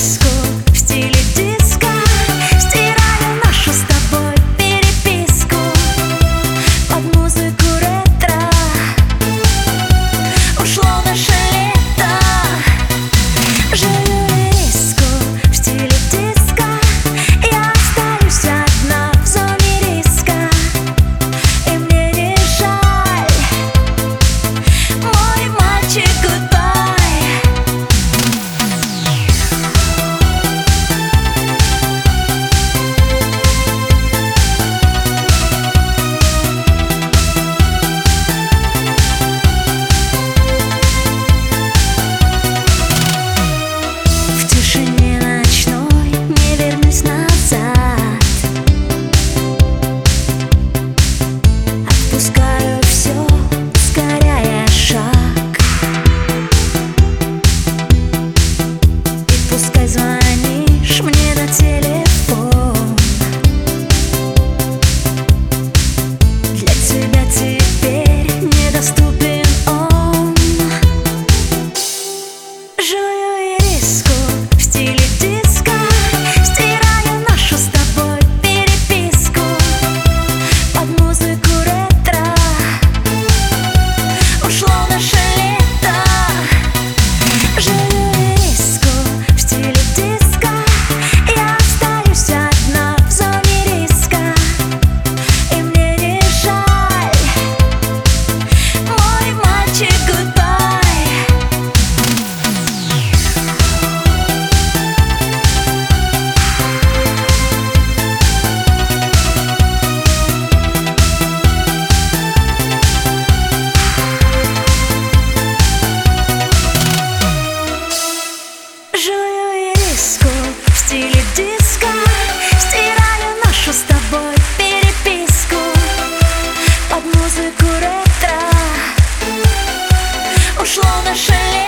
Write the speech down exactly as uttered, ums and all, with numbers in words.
ириску в стиле диско. Стираю нашу с тобой переписку под музыку ретро. Ушло наше лето. Жую ириску в стиле диско. Я остаюсь одна в зоне риска, и мне не жаль, мой мальчик, goodbye. В тишине ночной не вернусь назад. Отпускаю все, ускоряя шаг. И пускай звонишь мне на телефон, для тебя теперь недоступен он. Жую ириску в стиле диско. Стираю нашу с тобой переписку под музыку ретро. Ушло наше лето. Жую ириску в стиле диско. Я остаюсь одна в зоне риска, и мне не жаль, мой мальчик, goodbye. Жую ириску в стиле диско. Стираю нашу с тобой переписку под музыку ретро. Ушло наше лето.